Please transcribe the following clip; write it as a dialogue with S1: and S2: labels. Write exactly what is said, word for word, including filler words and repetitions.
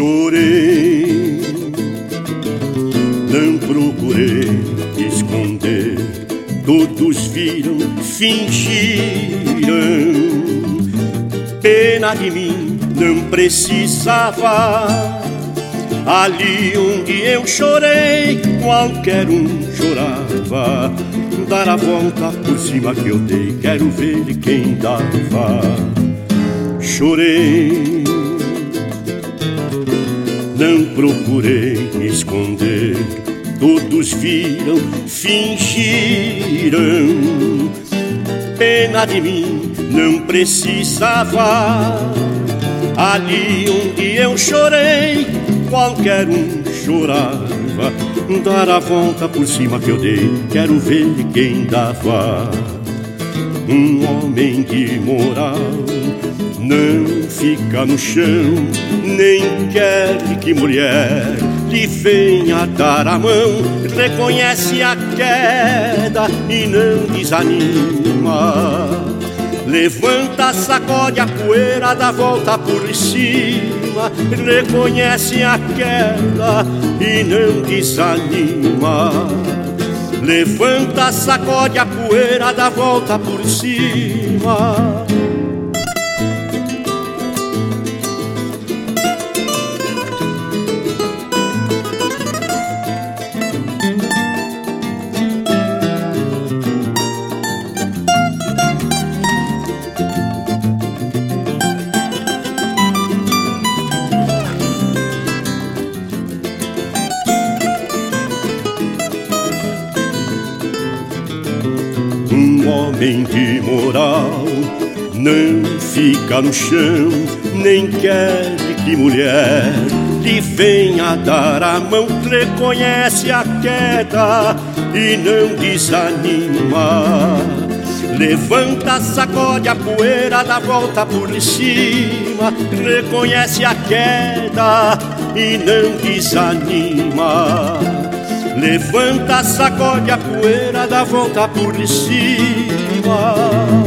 S1: Chorei, não procurei esconder, todos viram, fingiram. Pena de mim, não precisava. Ali onde eu chorei, qualquer um chorava. Dar a volta por cima que eu dei, quero ver quem dava. Chorei, não procurei esconder, todos viram, fingiram. Pena de mim, não precisava. Ali onde eu chorei, qualquer um chorava. Dar a volta por cima que eu dei, quero ver quem dava. Um homem de moral não fica no chão, nem quer que mulher lhe venha dar a mão. Reconhece a queda e não desanima. Levanta, sacode a poeira, dá volta por cima. Reconhece a queda e não desanima. Levanta, sacode a poeira, dá volta por cima. Um homem de moral não fica no chão, nem quer que mulher lhe venha dar a mão. Reconhece a queda e não desanima. Levanta, sacode a poeira, dá volta por cima. Reconhece a queda e não desanima. Levanta, sacode a poeira, dá volta por cima.